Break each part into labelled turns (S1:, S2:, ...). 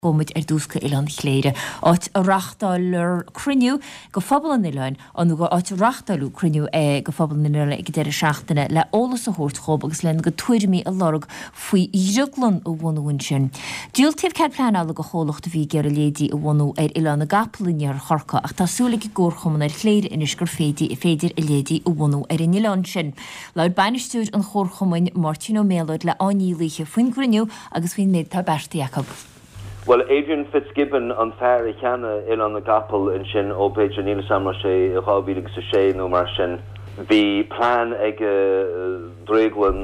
S1: Gomid dúsca Ilan chléire. Áit rachtáil cruniú go phobal an Ilein an go áit rachtáilú cruniú go phobal na Ilein ag deir seachtaine le ólas a hort chob agus len go tuairimí a lorg faoi iiriglan ó bhhain sin. Dúil tíobh cead pleanála go cholacht a bhí gear a lédí a bhhaú Ilein na gapalaí ar chorca ach tásúla i gcóirchuman chléir inis gur féidir a lédí a bhhaú in Ilein sin. Laud bainistúr an chórchumain Martin O'Malley le ánílíe faoin cruniú agus faoin méid tá Bertie Jacob.
S2: Well, Adrian Fitzgibbon an fear I cheanna Ilein na gapal in sin ó Beidir níl samra sé a chábílig sa sé nó mar sin. Bhí plán ag dréaglan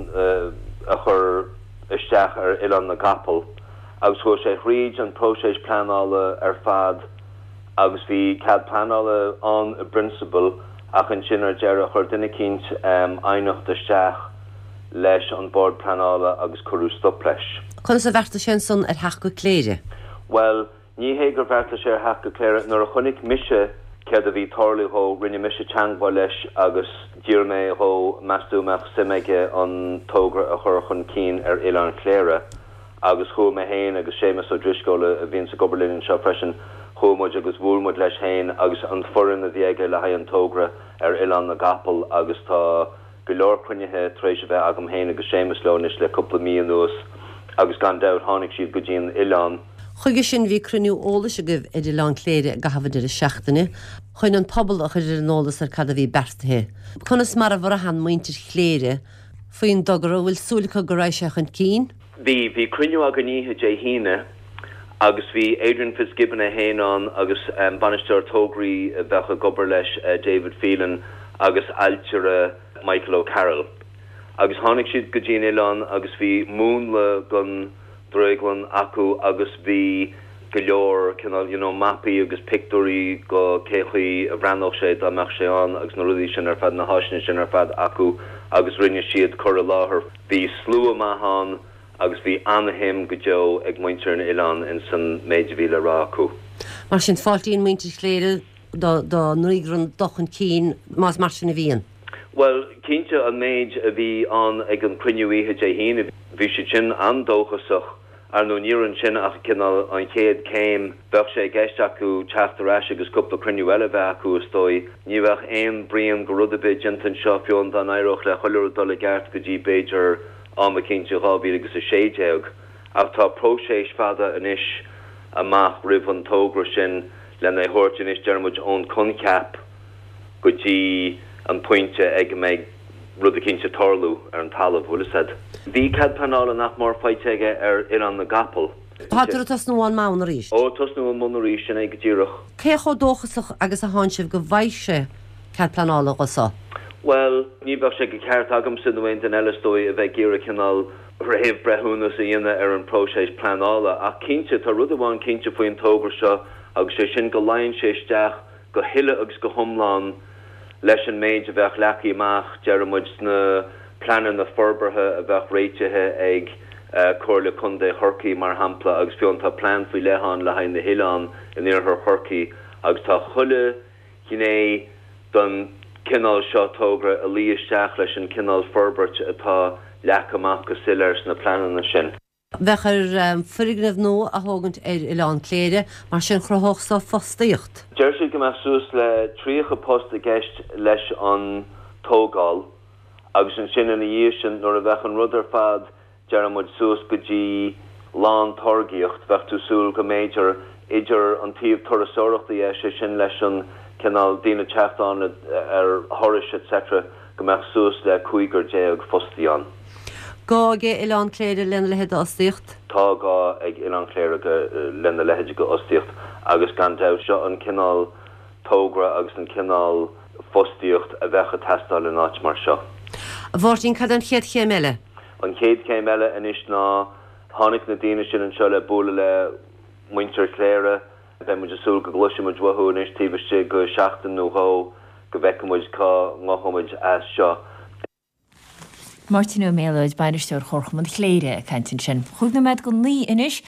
S2: a chur isteach ar Ilein na gapal agus chuair sé chríd an próséis planála ar fad agus bhí cad planála an a principal ach an sin ar deire chur duine cínt ainocht isteach leis an bord planála agus curú stop leis.
S3: Chun sa bharta sin son ar heach go cléire?
S2: Well, ní hé gur bharta sé ar heach go cléire nuair a chunig mise cead a bhí tarlaí ho rinne mise teangmha leis agus dír mé ho measúach simeige an tógra a chur chun cín ar Ilein chléire agus chu mé héin agus sémas ó driscoile a bhíonn sa goberlinn seo freisin chumuid agus bhúlmuid leis héin agus an foran a bhíige le ha an tógra ar Ilein na gapal agus tá go leor cuinethe tréis a bheith agam héin agus sémas leis le coppla míon nuas agus gan dawr hánig siad go dtíon Ilein.
S3: Chuige sin bhí cruniú ólas a goibh Ilein cléire go hafad ar a seachtaine, chuin an pobl a chuir an ólas ar cad a bhí bertathe. Conas mar a bhar a han muintir chléire, faoin dogur ó bhfuil súlacha go raibh seach an cín?
S2: Bhí cruniú a gníhe dé híine, agus bhí Adrian Fitzgibbon a héanán agus banisteoir tógraí a bheith a gobar leis David Phelan agus ailte Michael O'Carroll. Agus hánig siad go dtíon Ilein agus bhí múnla gon dréaglan acu agus bhí go leor mappaí agus pictúí go céchaí a bhreanach sé amach sé an agus na rudí sin ar fad na háisne sin ar fad acu agus rinne siad chur a láthair. Bhí slua maithán agus bhí anahim go deo ag muintear na Ilein in san méidehíle rá acu.
S3: Mar sin fáiltíon muintir chléire do nuigran dochan cín más mar sin a bhíon?
S2: Well, cínte an méid a bhí an ag an cruniúíthe dé híine bhí sé sin andóchasach ar nó níorann sin ach cinál an chéad céim bheadh sé gceist acu teachtarráis agus cúpla cruniú eile bheith acu stoi ní bheadh aon brion go rud a bit gentan seo fion don éireach le choileú dul i gceart go dtí Beidir am a cínte rábí agus a séideag ach tá próséis fada inis amach rih an tógra sin lena thuirt inis dearmuid ón concap go dtí an pointe ag méid rud a cinnte tarlú ar an talamh bhfuil said. Bhí cad panála nach mór feiteige ar Ilein na gapal.
S3: Pátar tas nóháin mána ríist?
S2: Ó, tas nóháin mána ríist sin ag díireach.
S3: Cé cho dóchasach agus a háinsibh go bhaise cad panála gosa?
S2: Well, ní bheadh sé go ceart agam sin bhain den eiletói a bheith gíra cinál réamh brethúna sa dhéine ar an próséis planála ach cinnte tá rud amháin cinnte faoin tógra seo agus sé sin go laonn sé isteach go hiile agus go thomláin leis an méid a bheith leachaí amach dearmuid na planan na forbarthe a bheith réitethe ag cóirla chundé chorcaí mar hampla agus fion tá plán faoi lehan le hain na Ilein in ar chorcaí agus tá chuile cinné don cinál seo tógra a lí isteach leis an cinál forbairt atá leach amach go sileirs na planan na sin.
S3: Bheithar furignamh nó a thugant ar Ilein cléire mar sin chruthach sa fostaíocht.
S2: Deirsigh go measús le tríocha post a gceist leis an tógáil agus an sin in dhé sin nuair a bheith an rud ar fad dearmuid suas go dtí lán torgaíocht bheith tú súil go méidir idir an tíobh torasóireachta sé sin leis an cinál daoine teachtáin ar thoris etc. go measús le chuigar déag fostaíán.
S3: Gáge Ilein cléire lena lehead ostíocht?
S2: Tá gá ag Ilein cléire go lena lehead go ostíocht agus gan dabh seo an cinál tógra agus an cinál fostaíocht a bheitcha testáil in áit mar seo.
S3: A bhórtín cad an chéad chéim eile?
S2: An chéad chéim eile inis ná tháinig na daoine sin an seo le bula le muintear cléire bheith muid asúil go gluisimuid wathú inis tíbiste go seachtain nó go bhheicmuid cá ngáthamuid as seo.
S1: Martin O'Malley bainisteoir chorchaman chléire a cantin sin. Chúg na meid go ní inis